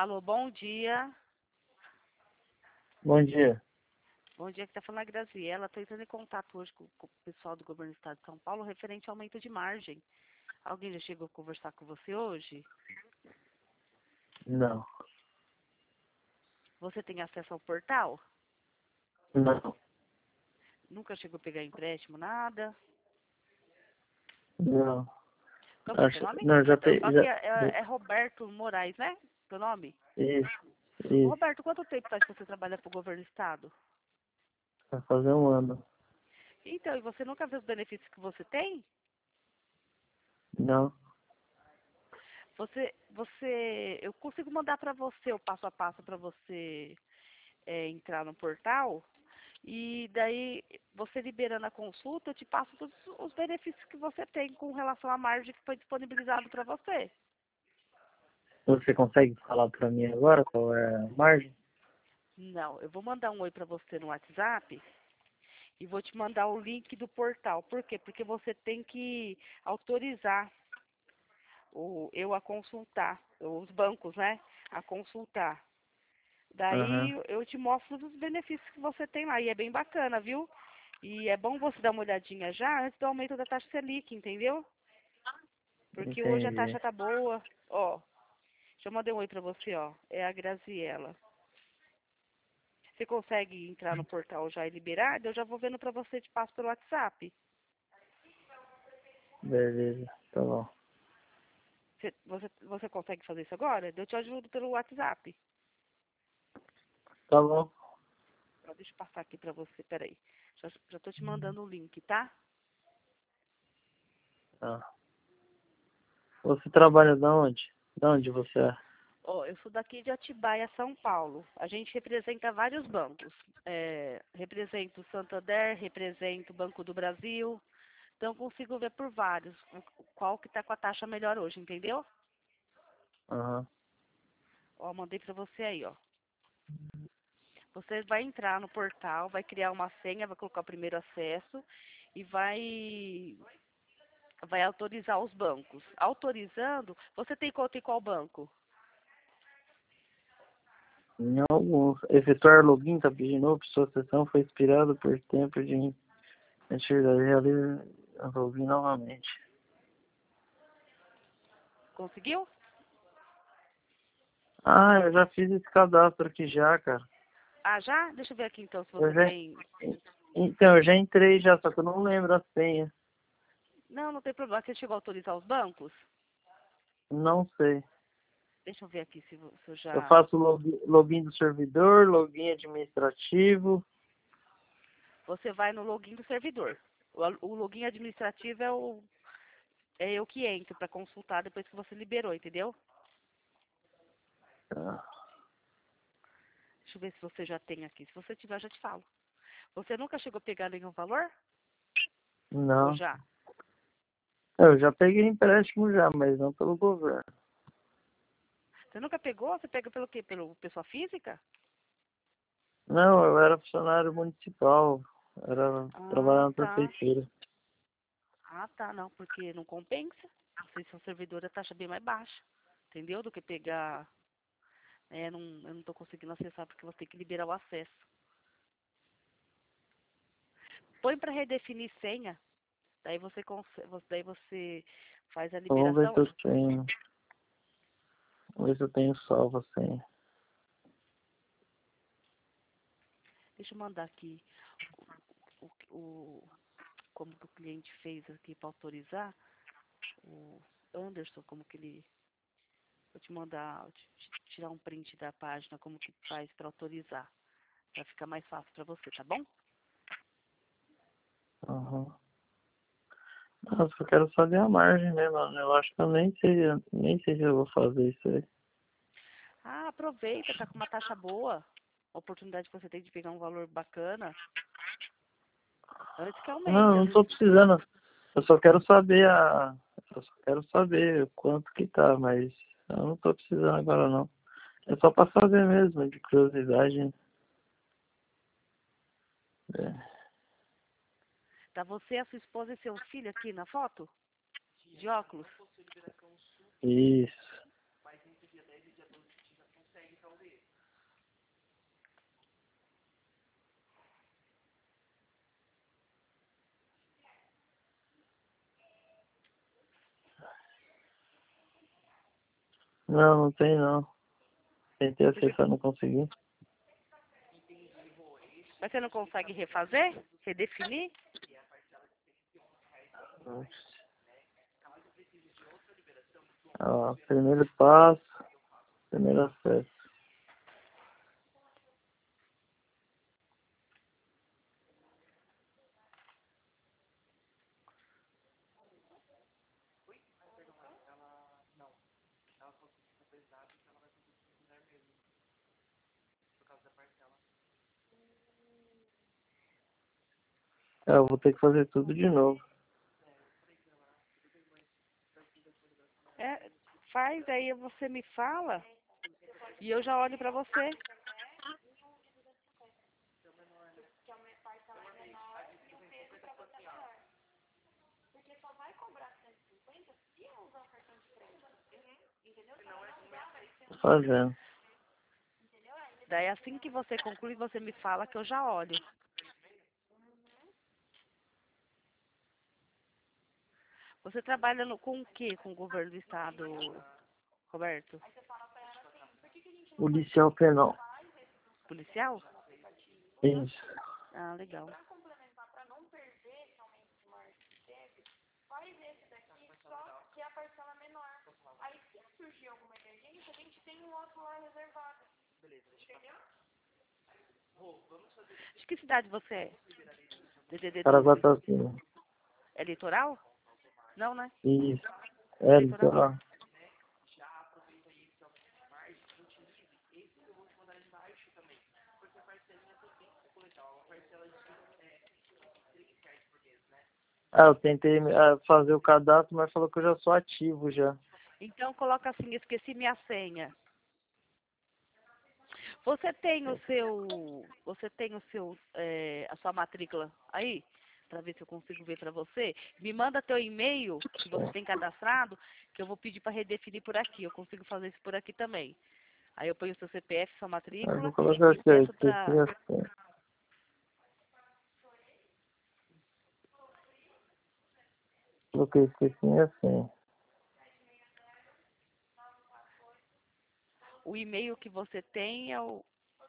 Alô, bom dia. Bom dia. Bom dia, que tá falando a Graziela. Estou entrando em contato hoje com o pessoal do governo do estado de São Paulo referente ao aumento de margem. Alguém já chegou a conversar com você hoje? Não. Você tem acesso ao portal? Não. Nunca chegou a pegar empréstimo, nada? Não. Qual que é o seu Acho, nome? não, já tem. Aqui Já, é Roberto Moraes, né? Seu nome? isso, Ô, isso. Roberto, quanto tempo faz que você trabalha para o governo do estado? Vai fazer um ano. Então, e você nunca viu os benefícios que você tem? Não. Eu consigo mandar para você o passo a passo para você entrar no portal e daí você liberando a consulta, eu te passo todos os benefícios que você tem com relação à margem que foi disponibilizado para você. Você consegue falar pra mim agora qual é a margem? Não, eu vou mandar um oi para você no WhatsApp e vou te mandar o link do portal. Por quê? Porque você tem que autorizar eu a consultar, os bancos, né? A consultar. Daí Aham. eu te mostro os benefícios que você tem lá. E é bem bacana, viu? E é bom você dar uma olhadinha já antes do aumento da taxa Selic, entendeu? Porque hoje a Entendi. taxa tá boa. Ó, já mandei um oi pra você, ó. É a Graziela. Você consegue entrar no portal já e liberar? Eu já vou vendo pra você, te passo pelo WhatsApp. Beleza. Tá bom. Você consegue fazer isso agora? Eu te ajudo pelo WhatsApp. Tá bom. Ó, deixa eu passar aqui pra você, peraí. Já tô te mandando o link, tá? Tá. Você trabalha de onde? De onde você é? Ó, eu sou daqui de Atibaia, São Paulo. A gente representa vários bancos. Represento o Santander, represento o Banco do Brasil. Então, consigo ver por vários qual que tá com a taxa melhor hoje, entendeu? Aham. Ó, mandei pra você aí, ó. Você vai entrar no portal, vai criar uma senha, vai colocar o primeiro acesso e vai autorizar os bancos. Autorizando, você tem conta em qual banco? Em alguns. Efetuar login tá pedindo novo. Sua sessão foi expirada por tempo de atividade. Realiza login novamente. Conseguiu? Ah, eu já fiz esse cadastro aqui já, cara. Ah, já? Deixa eu ver aqui então se Eu você já, tem. então, eu já entrei já, só que eu não lembro a senha. Não, não tem problema. Você chegou a autorizar os bancos? Não sei. Deixa eu ver aqui se eu Eu já. faço login do servidor, login administrativo. Você vai no login do servidor. O login administrativo é eu que entro para consultar depois que você liberou, entendeu? Tá. Deixa eu ver se você já tem aqui. Se você tiver, eu já te falo. Você nunca chegou a pegar nenhum valor? Ou Não. já? Eu já peguei empréstimo já, mas não pelo governo. Você nunca pegou? Você pega pelo quê? Pelo pessoa física? Não, eu era funcionário municipal. Era Ah, trabalhando na tá. prefeitura. Ah, tá, não, porque não compensa. Vocês são servidor, a taxa é bem mais baixa. Entendeu? Do que pegar. Eu não tô conseguindo acessar porque você tem que liberar o acesso. Põe para redefinir senha. Daí você faz a Vamos ver liberação. se eu tenho. Vamos ver se eu tenho salvo a senha. Deixa eu mandar aqui como que o cliente fez aqui para autorizar. O Anderson, como que ele. Vou te mandar, tirar um print da página, como que faz para autorizar. Para ficar mais fácil para você, tá bom? Uhum. Nossa, eu quero saber a margem, né, mano? Eu acho que eu nem sei se eu vou fazer isso aí. Ah, aproveita, tá com uma taxa boa. A oportunidade que você tem de pegar um valor bacana. Antes que Não, aumente, às não tô vezes. precisando. Eu só quero saber Eu só quero saber quanto que tá, mas eu não tô precisando agora não. É só pra saber mesmo, de curiosidade. É. Tá você, a sua esposa e seu filho aqui na foto? De óculos? Isso. Não, não tem não. Tentei acessar, não consegui. Mas você não consegue refazer? Redefinir? Ó, primeiro passo, primeiro acesso. É, eu vou ter que fazer tudo de novo. É, faz, aí você me fala e eu já olho pra você. Tô fazendo. Daí assim que você concluir, você me fala que eu já olho. Você trabalha com o quê com o governo do estado, Roberto? Policial penal. Policial? Isso. Ah, legal. De que cidade você é? DDD 12. Caraguatatuba. É litoral? Não, né? Isso. É, Litoral? litoral. Ah, eu tentei fazer o cadastro, mas falou que eu já sou ativo já. Então coloca assim, esqueci minha senha. Você tem a sua matrícula aí? Para ver se eu consigo ver para você. Me manda teu e-mail que você tem cadastrado, que eu vou pedir para redefinir por aqui. Eu consigo fazer isso por aqui também. Aí eu ponho o seu CPF, sua Ah, vou matrícula colocar e aqui, ó, peço esqueci para assim. Coloquei esqueci assim. o e-mail que você tem é o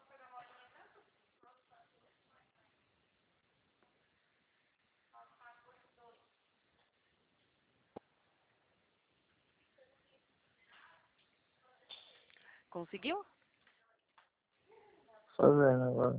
conseguiu? Fazendo agora.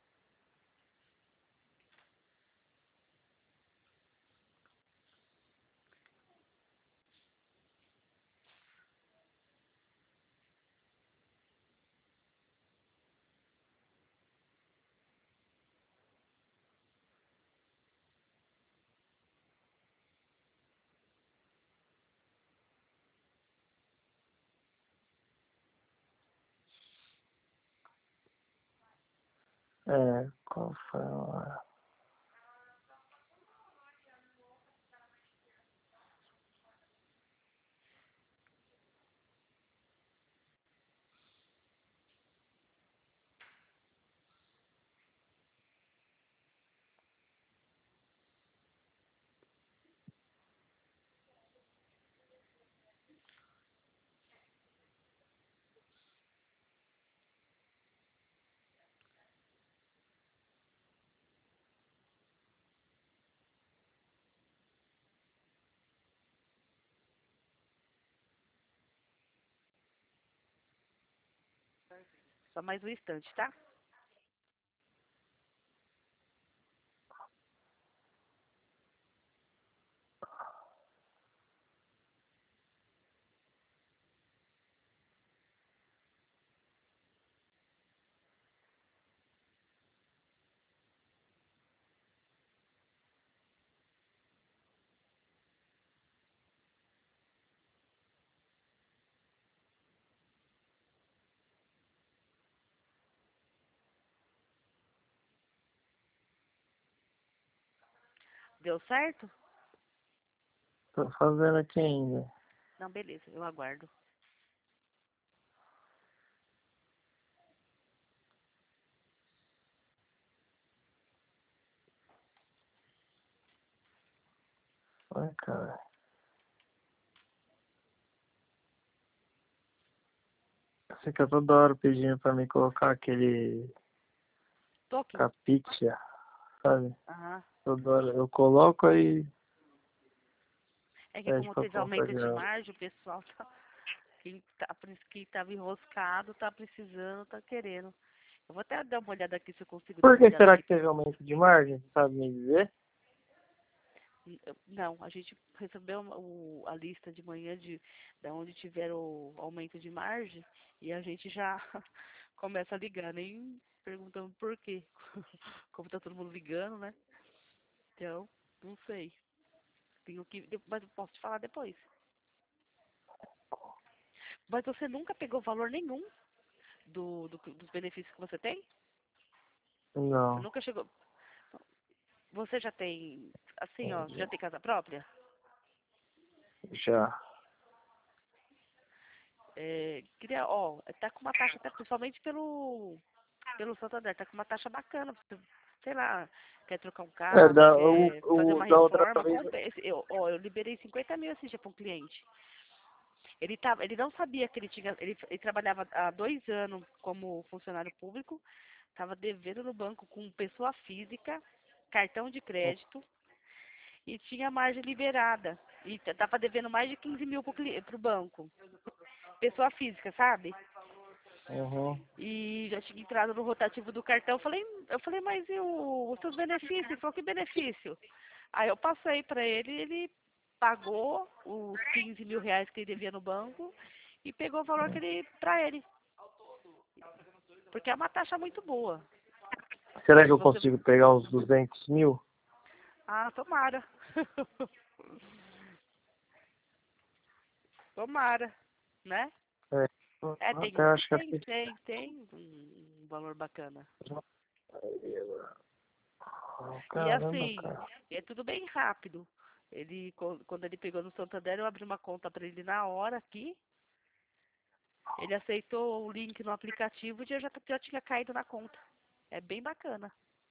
É, qual foi a hora? Só mais um instante, tá? Deu certo? Tô fazendo aqui ainda. Não, beleza, eu aguardo. Ai, cara. fica toda hora pedindo pra mim colocar aquele Toque? capitia, sabe? Aham. Toda hora eu coloco aí É que pede como pra teve colocar aumento de de novo. margem, o pessoal tá. Quem tava enroscado, tá precisando, tá querendo. Eu vou até dar uma olhada aqui se eu consigo dar Por uma que olhada será aqui. que teve aumento de margem? Você sabe me dizer? Não, a gente recebeu a lista de manhã da onde tiver o aumento de margem e a gente já começa a ligar, nem perguntando por quê. Como tá todo mundo ligando, né? Então, não sei. Tenho que, mas eu posso te falar depois. Mas você nunca pegou valor nenhum dos benefícios que você tem? Você Não, nunca chegou. Você já tem, assim, ó, entendi. já tem casa própria? Já. Queria, ó, tá com uma taxa, até principalmente pelo Santander, tá com uma taxa bacana. Sei lá, quer trocar um É, carro, quer fazer uma da outra reforma, vez. eu liberei 50 mil esse dia para um cliente. Ele não sabia que ele trabalhava há 2 anos como funcionário público, estava devendo no banco com pessoa física, cartão de crédito e tinha margem liberada. E estava devendo mais de 15 mil pro banco. Pessoa física, sabe? Uhum. E já tinha entrado no rotativo do cartão. Eu falei, mas e os seus benefícios? Ele falou, que benefício? Aí eu passei para ele pagou os 15 mil reais que ele devia no banco e pegou o valor que ele para ele. Porque é uma taxa muito boa. Será que Se eu você. consigo pegar uns 200 mil? Ah, tomara. Tomara, né? É, É, tem até uns que acho que tem um valor bacana. E Caramba, assim, cara. é tudo bem rápido. Quando ele pegou no Santander, eu abri uma conta para ele na hora aqui. Ele aceitou o link no aplicativo e já tinha caído na conta. É bem bacana.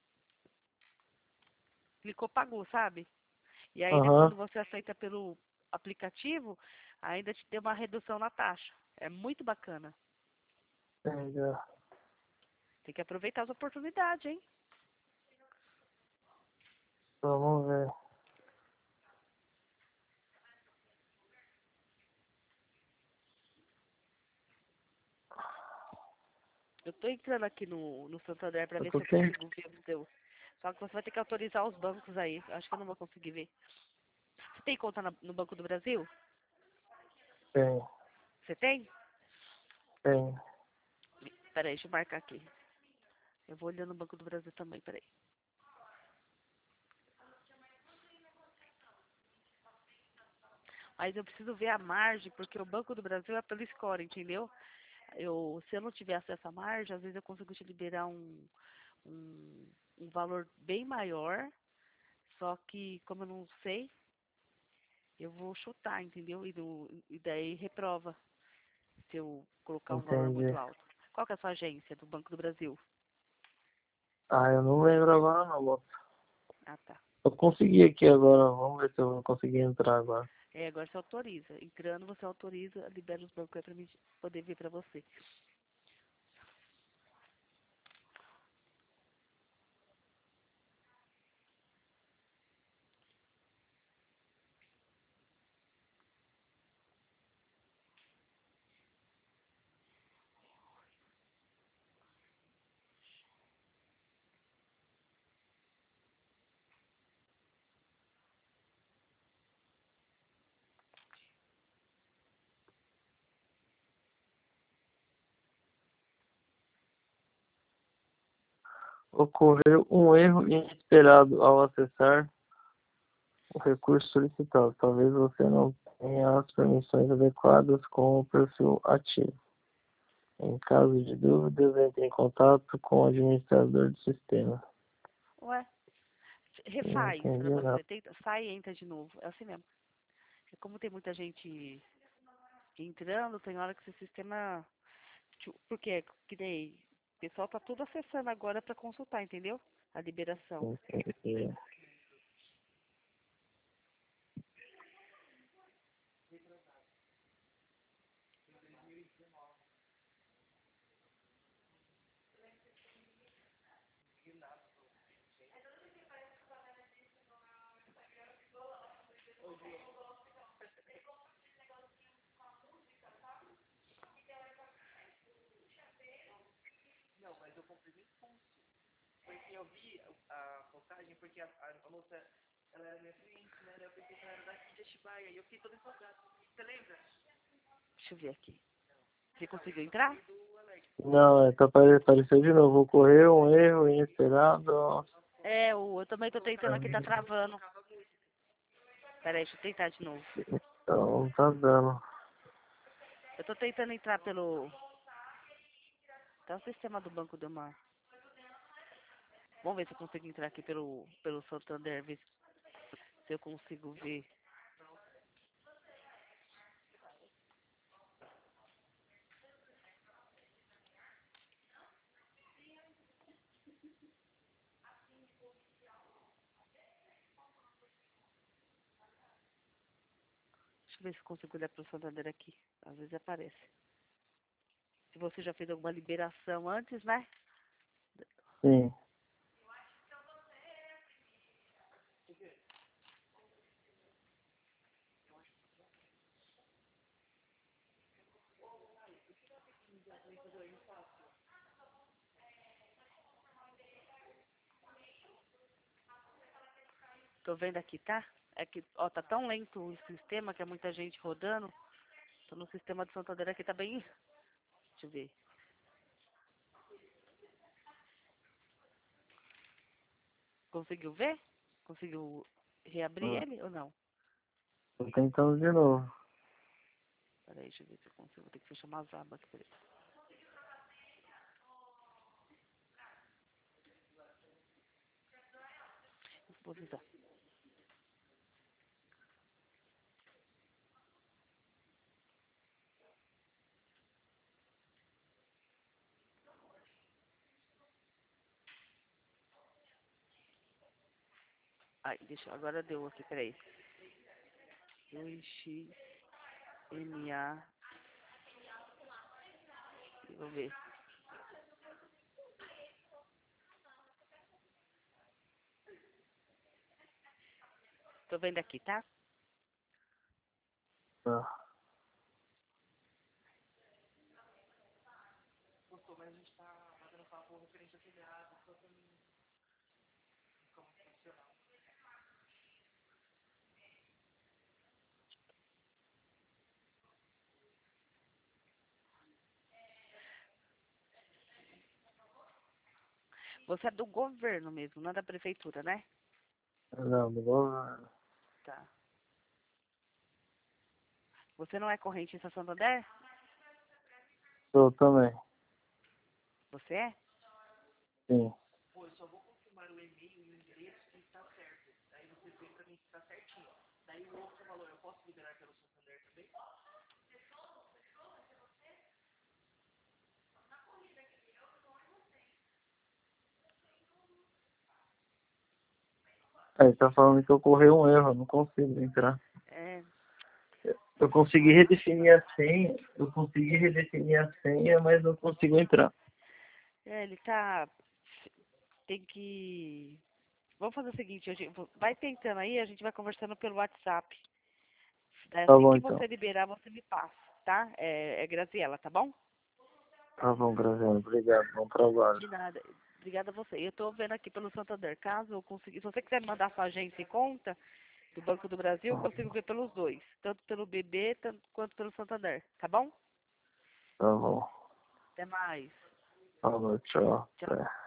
Clicou, pagou, sabe? E ainda Aham. quando você aceita pelo aplicativo, ainda te deu uma redução na taxa. É muito bacana. Entendi. Tem que aproveitar as oportunidades, hein? Vamos ver. Eu tô entrando aqui no Santander para Eu ver tô se eu tentando. consigo ver o seu. Só que você vai ter que autorizar os bancos aí. Acho que eu não vou conseguir ver. Você tem conta no Banco do Brasil? Tem, Você tem? tem. Peraí, deixa eu marcar aqui. Eu vou olhando no Banco do Brasil também, peraí. Mas eu preciso ver a margem, porque o Banco do Brasil é pelo score, entendeu? Se eu não tiver acesso à margem, às vezes eu consigo te liberar um, um valor bem maior, só que como eu não sei, eu vou chutar, entendeu? E daí reprova se eu colocar um valor muito Entendi. alto. Qual que é a sua agência do Banco do Brasil? Ah, eu não lembro agora não, moço. Ah, tá. Eu consegui aqui agora. Vamos ver se eu vou conseguir entrar agora. Agora você autoriza. Entrando, você autoriza, libera os bancos aí pra mim poder ver pra você. Ocorreu um erro inesperado ao acessar o recurso solicitado. Talvez você não tenha as permissões adequadas com o perfil ativo. Em caso de dúvidas, entre em contato com o administrador do sistema. Ué, Não refaz entendi pra nada. você. Tenta, sai e entra de novo. É assim mesmo. Como tem muita gente entrando, tem hora que esse sistema. Porque, que nem. O pessoal tá tudo acessando agora pra consultar, entendeu? A liberação. Entendi. Porque eu vi a postagem, porque a moça, ela era minha cliente, né? Eu pensei que ela era daqui de Atibaia, e eu fiquei todo empolgado. Você lembra? Deixa eu ver aqui. Você conseguiu entrar? Não, apareceu de novo. Ocorreu um erro inesperado. É, eu também tô tentando aqui, tá travando. Peraí, deixa eu tentar de novo. Então, tá dando. Eu tô tentando entrar pelo... Tá o sistema do Banco do Mar. Vamos ver se eu consigo entrar aqui pelo Santander, ver se eu consigo ver. Deixa eu ver se eu consigo olhar pelo Santander aqui. Às vezes aparece. Se você já fez alguma liberação antes, né? Sim. Tô vendo aqui, tá? É que, ó, tá tão lento o sistema que é muita gente rodando. Tô no sistema do Santander aqui, tá bem... Deixa eu ver. Conseguiu ver? Conseguiu reabrir Hum, ele ou não? Tô tentando de novo. Peraí, deixa eu ver se eu consigo. Vou ter que fechar umas abas aqui. Peraí. Vou avisar. Ai, deixa, agora deu aqui, peraí. 2XMA. Vou ver. Tô vendo aqui, tá? Tá. Você é do governo mesmo, não é da prefeitura, né? Não, não vou. Tá. Você não é corrente em Santander? Tô também. Você é? Sim. Aí tá falando que ocorreu um erro, eu não consigo entrar. É. Eu consegui redefinir a senha, mas não consigo entrar. É, ele tá. Tem que. Vamos fazer o seguinte, vai tentando aí, a gente vai conversando pelo WhatsApp. Daí, Tá assim bom que então. você liberar, você me passa, tá? É Graziela, tá bom? Tá bom, Graziano. Obrigado. Bom trabalho. De nada. Obrigada a você. Eu tô vendo aqui pelo Santander. Caso eu conseguir, se você quiser me mandar sua agência e conta do Banco do Brasil, eu consigo ver pelos dois. Tanto pelo BB quanto pelo Santander. Tá bom? Tá bom. Até mais. Falou, tchau. Tchau. Até.